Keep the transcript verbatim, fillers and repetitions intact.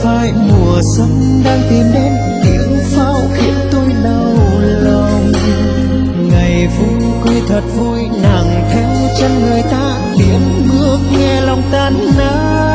phải mùa xuân đang tìm đến, tiếng pháo khiến tôi đau lòng. Ngày vui quy thật vui, nàng theo chân người ta tiến bước nghe lòng tan nát.